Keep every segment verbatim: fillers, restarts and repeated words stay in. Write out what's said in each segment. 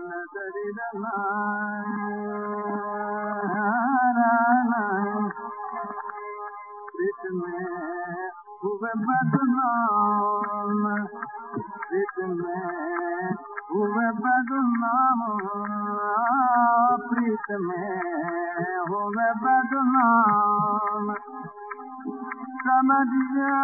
हुए बदनाम प्रीत में हुए बदनाम प्रीत में हुए बदनाम समझ गया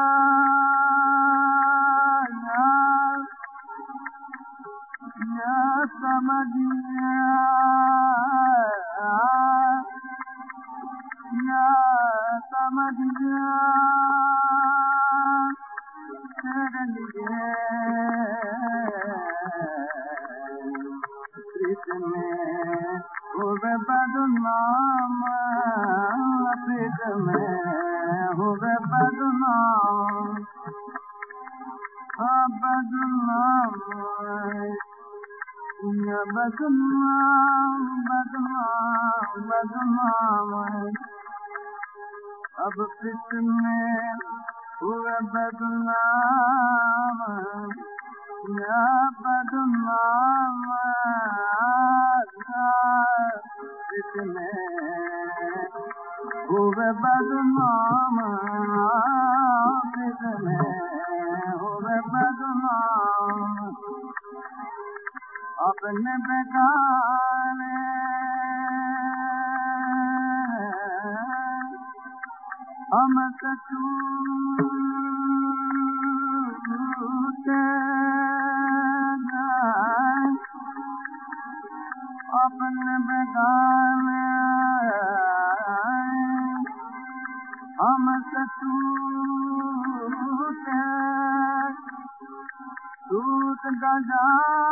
या समझ गया या समझ गया तेरे लिए प्रीत में हुए बदनाम प्रीत में हुए बदनाम हाँ बदनाम या बदनाम बदनाम बदनाम अब प्रीत में हुए बदनाम या बदनाम प्रीत में हुए बदनाम प्रीत में हुए बदनाम अपने बेगाने हम छूटे अपने बेगाने हम छूटे टूट गया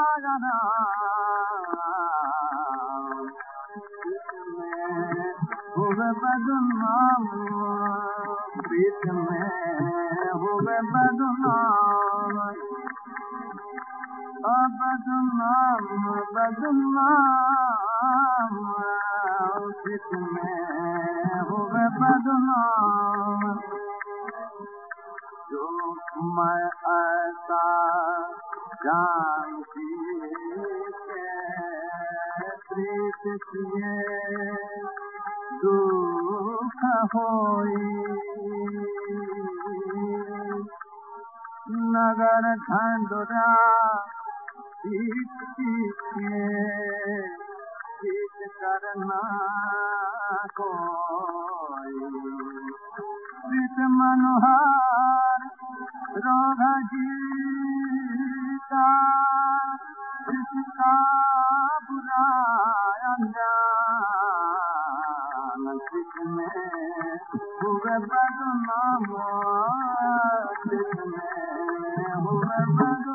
हुए बदनाम प्रीत में हुए बदनाम बदनाम बदनाम प्रीत में हुए बदनाम जो मैं ऐसा जानती के प्रीत किए दुख होई नगर खंडुरा पीत पीछे पीत करना कोई प्रीत मनोहर रोग जीता इसका बुरा अंजाम प्रीत में हुए बदनाम प्रीत में हुए बदनाम